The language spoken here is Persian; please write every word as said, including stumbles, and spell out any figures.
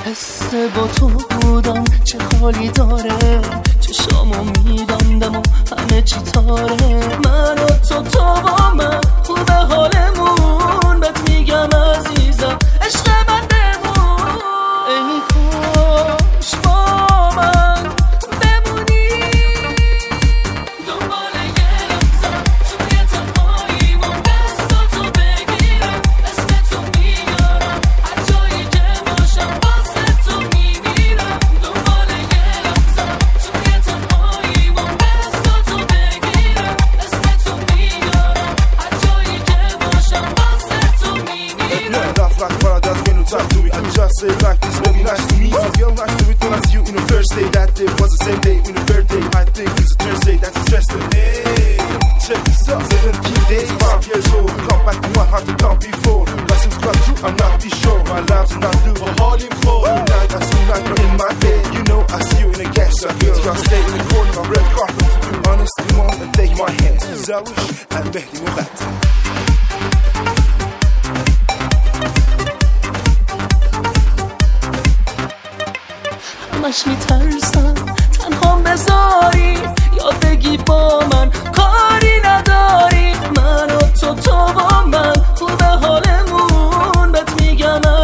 حس با تو بودم چه حالی داره، چشامو میبندم و همه چی تاره. من و تو تو با من خوبه حالمون، بهت میگم عزیزم عشق من بمون. ای کاش با من بمونی دنبال یه لحظه توی تنهاییمون، دستاتو بگیرم اسم تو میارم هر جایی که باشم واسه تو میمیرم. دنبال یه لحظه توی تنهاییمون، دستاتو بگیرم اسم تو میارم هر جایی که باشم واسه تو میمیرم. Laugh like paradise when you talk to me. I just say like this, baby, nice to meet you. Girl, nice to meet when I see you in the first day. That day was the same day in the birthday. I think it's a Thursday, that's interesting. Hey, check this out. seventeen days, five years old. Come back to my heart to come before. Blessings come true, I'm not too sure. My lives are not due. We're hauling for tonight, I see night in my bed. You know I see you in a gas. I feel you stay in the corner on red carpet. You honest, come on and take my hand. Zawish, and Mehdi Mubat. همش میترسم تنها بذاری یا بگی با من کاری نداری. من و تو تو با من خوبه حالمون، بهت میگم